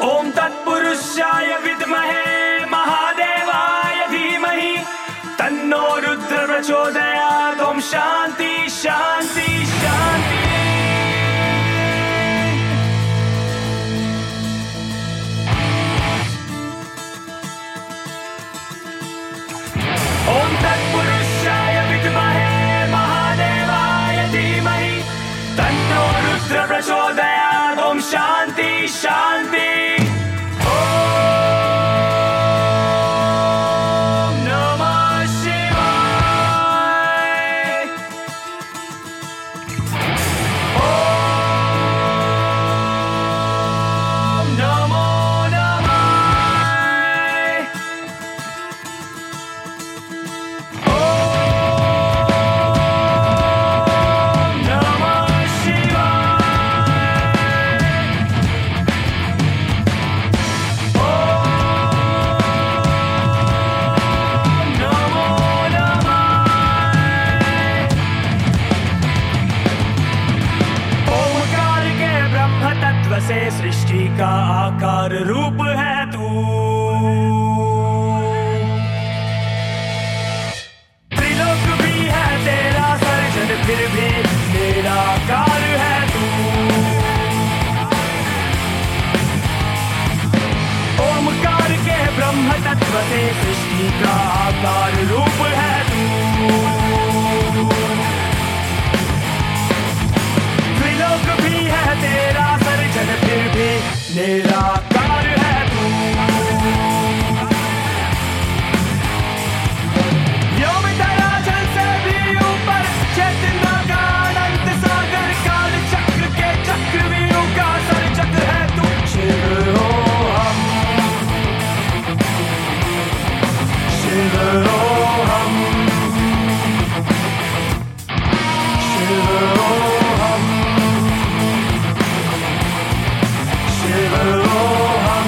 ओम तत्पुरुषाय विद्महे महादेवाय धीमहि तन्नो रुद्र प्रचोदयात्। ओम शांति शांति शांति। ओम तत्पुरुषाय विद्महे महादेवाय धीमहि तन्नो रुद्र प्रचोदयात्। ओम शांति शांति। से सृष्टि का आकार रूप है तू, त्रिलोक भी है तेरा सर्जन फिर भी निराकार है तू। ओमकार के ब्रह्म तत्व से सृष्टि का आकार रूप है तू, त्रिलोक भी है तेरा सर्जन फिर भी निराकार है तू। व्योम धरा जल से भी ऊपर चेतना का अनंत सागर, काल चक्र के चक्रव्यूह का सर्जक है तू। शिवोहम शिवोहम शिवोहम शिवोहम।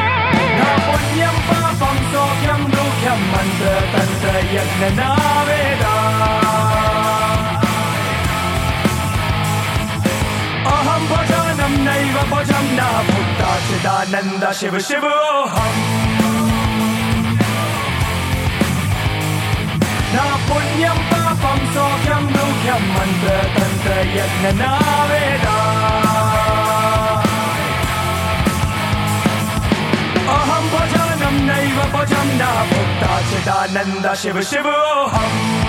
मंत्र तंत्र यज्ञ नावे अहं भजनं नैव भजं न भुक्ता चिदानन्द शिव शिव ओहम् न पुण्यं पापं सौख्यं दुःखं मन्त्रतन्त्रयज्ञ न वेदा अहं भजनं नैव भजं न भुक्ता चिदानन्द शिव शिव ओहम्